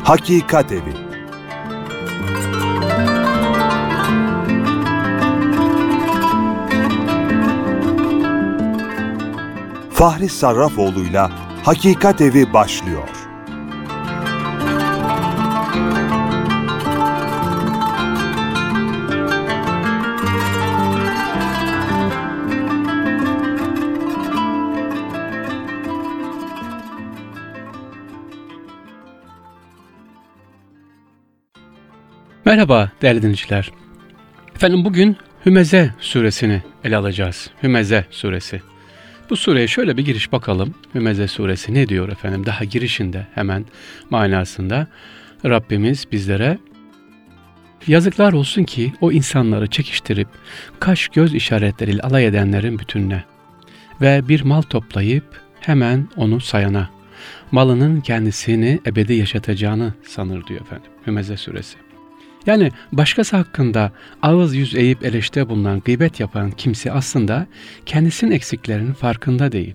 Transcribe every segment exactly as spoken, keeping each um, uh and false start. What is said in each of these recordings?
Hakikat Evi. Fahri Sarrafoğlu'yla Hakikat Evi başlıyor. Merhaba değerli dinleyiciler. Efendim bugün Hümeze suresini ele alacağız. Hümeze suresi. Bu sureye şöyle bir giriş bakalım. Hümeze suresi ne diyor efendim? Daha girişinde hemen manasında Rabbimiz bizlere yazıklar olsun ki o insanları çekiştirip kaş göz işaretleriyle alay edenlerin bütününe ve bir mal toplayıp hemen onu sayana, malının kendisini ebedi yaşatacağını sanır diyor efendim. Hümeze suresi. Yani başkası hakkında ağız yüz eğip eleştiride bulunan, gıybet yapan kimse aslında kendisinin eksiklerinin farkında değil.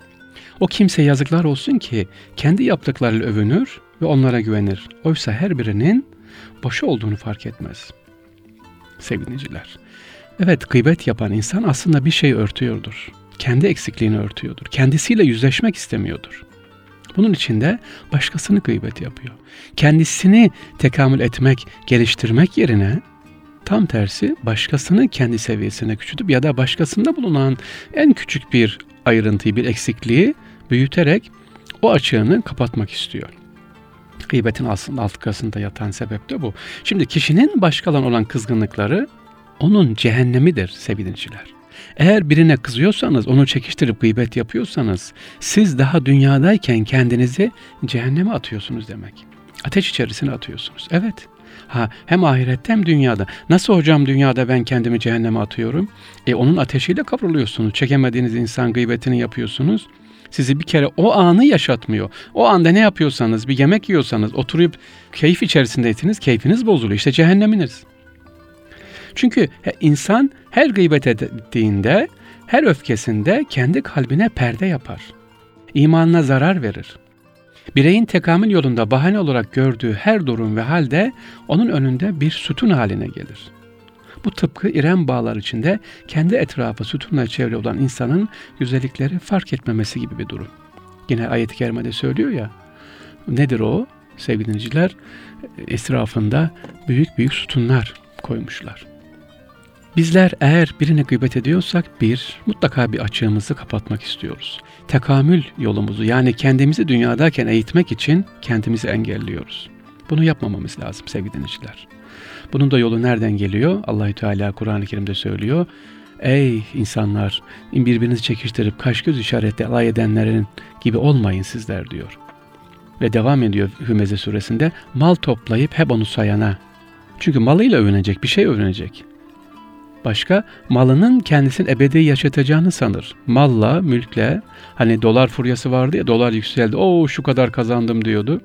O kimse yazıklar olsun ki kendi yaptıklarıyla övünür ve onlara güvenir. Oysa her birinin boşu olduğunu fark etmez. Sevgili dinleyiciler, evet, gıybet yapan insan aslında bir şey örtüyordur. Kendi eksikliğini örtüyordur. Kendisiyle yüzleşmek istemiyordur. Bunun için de başkasını gıybet yapıyor. Kendisini tekamül etmek, geliştirmek yerine tam tersi başkasını kendi seviyesine küçültüp ya da başkasında bulunan en küçük bir ayrıntıyı, bir eksikliği büyüterek o açığını kapatmak istiyor. Gıybetin aslında arkasında yatan sebep de bu. Şimdi kişinin başkalarına olan kızgınlıkları onun cehennemidir sevgili dinleyiciler. Eğer birine kızıyorsanız, onu çekiştirip gıybet yapıyorsanız, siz daha dünyadayken kendinizi cehenneme atıyorsunuz demek. Ateş içerisine atıyorsunuz. Evet. Ha, hem ahirette hem dünyada. Nasıl hocam dünyada ben kendimi cehenneme atıyorum? E onun ateşiyle kavruluyorsunuz. Çekemediğiniz insan gıybetini yapıyorsunuz. Sizi bir kere o anı yaşatmıyor. O anda ne yapıyorsanız, bir yemek yiyorsanız, oturup keyif içerisindeyseniz keyfiniz bozuluyor. İşte cehenneminiz. Çünkü insan her gıybet ettiğinde, her öfkesinde kendi kalbine perde yapar. İmanına zarar verir. Bireyin tekamül yolunda bahane olarak gördüğü her durum ve halde onun önünde bir sütun haline gelir. Bu tıpkı İrem bağlar içinde kendi etrafı sütunla çevre olan insanın güzellikleri fark etmemesi gibi bir durum. Yine ayet-i kerimede söylüyor ya, nedir o? Sevgili dinleyiciler, etrafında büyük büyük sütunlar koymuşlar. Bizler eğer birine gıybet ediyorsak bir, mutlaka bir açığımızı kapatmak istiyoruz. Tekamül yolumuzu, yani kendimizi dünyadayken eğitmek için kendimizi engelliyoruz. Bunu yapmamamız lazım sevgili dinleyiciler. Bunun da yolu nereden geliyor? Allahü Teala Kur'an-ı Kerim'de söylüyor. Ey insanlar, birbirinizi çekiştirip kaş göz işaretle alay edenlerin gibi olmayın sizler diyor. Ve devam ediyor Hümeze suresinde, mal toplayıp hep onu sayana. Çünkü malıyla övünecek, bir şey övünecek. Başka, malının kendisini ebedi yaşatacağını sanır. Malla, mülkle, hani dolar furyası vardı ya, dolar yükseldi, o şu kadar kazandım diyordu.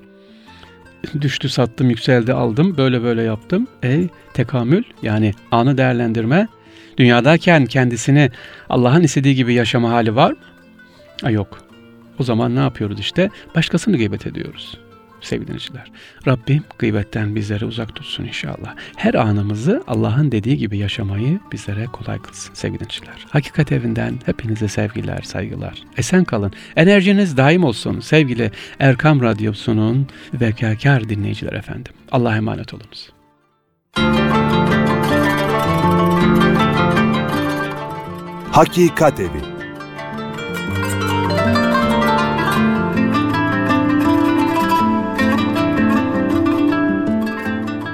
Düştü, sattım, yükseldi, aldım, böyle böyle yaptım. Ey tekamül, yani anı değerlendirme, dünyadayken kendisini Allah'ın istediği gibi yaşama hali var mı? Ha, yok. O zaman ne yapıyoruz işte? Başkasını gıybet ediyoruz. Sevgili dinleyiciler, Rabbim gıybetten bizleri uzak tutsun inşallah. Her anımızı Allah'ın dediği gibi yaşamayı bizlere kolay kılsın sevgili dinleyiciler. Hakikat Evi'nden hepinize sevgiler, saygılar. Esen kalın, enerjiniz daim olsun sevgili Erkam Radyosu'nun vefakar dinleyiciler efendim. Allah'a emanet olunuz. Hakikat Evi.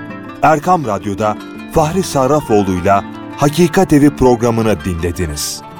Erkam Radyo'da Fahri Sarrafoğlu'yla Hakikat Evi programını dinlediniz.